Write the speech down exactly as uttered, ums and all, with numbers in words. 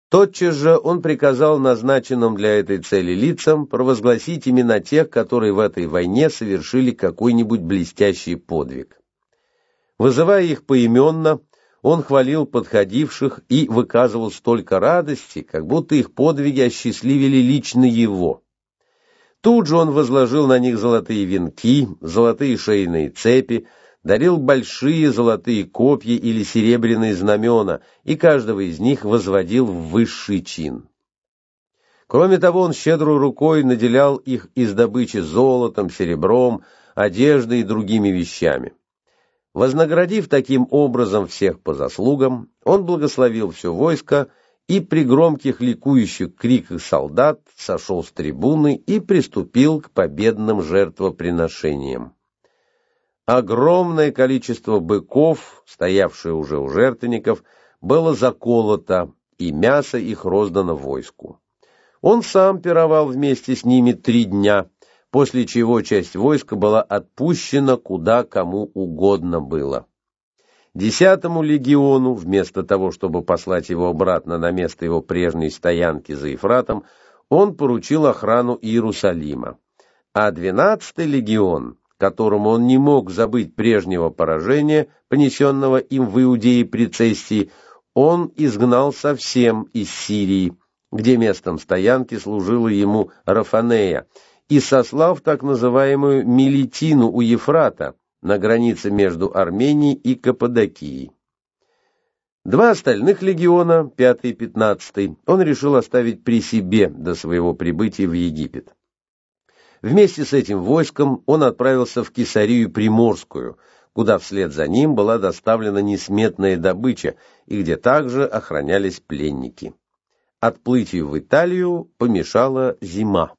Тотчас же он приказал назначенным для этой цели лицам провозгласить имена тех, которые в этой войне совершили какой-нибудь блестящий подвиг. Вызывая их поименно, он хвалил подходивших и выказывал столько радости, как будто их подвиги осчастливили лично его. Тут же он возложил на них золотые венки, золотые шейные цепи, дарил большие золотые копья или серебряные знамена, и каждого из них возводил в высший чин. Кроме того, он щедрой рукой наделял их из добычи золотом, серебром, одеждой и другими вещами. Вознаградив таким образом всех по заслугам, он благословил все войско и при громких ликующих криках солдат сошел с трибуны и приступил к победным жертвоприношениям. Огромное количество быков, стоявшее уже у жертвенников, было заколото, и мясо их роздано войску. Он сам пировал вместе с ними три дня, после чего часть войска была отпущена куда кому угодно было. Десятому легиону, вместо того, чтобы послать его обратно на место его прежней стоянки за Ефратом, он поручил охрану Иерусалима, а двенадцатый легион, которому он не мог забыть прежнего поражения, понесенного им в Иудее при Цестии, он изгнал совсем из Сирии, где местом стоянки служила ему Рафанея, и сослал в так называемую Мелитину у Ефрата, на границе между Арменией и Каппадокией. Два остальных легиона, пятый и пятнадцатый, он решил оставить при себе до своего прибытия в Египет. Вместе с этим войском он отправился в Кесарию Приморскую, куда вслед за ним была доставлена несметная добыча и где также охранялись пленники. Отплытию в Италию помешала зима.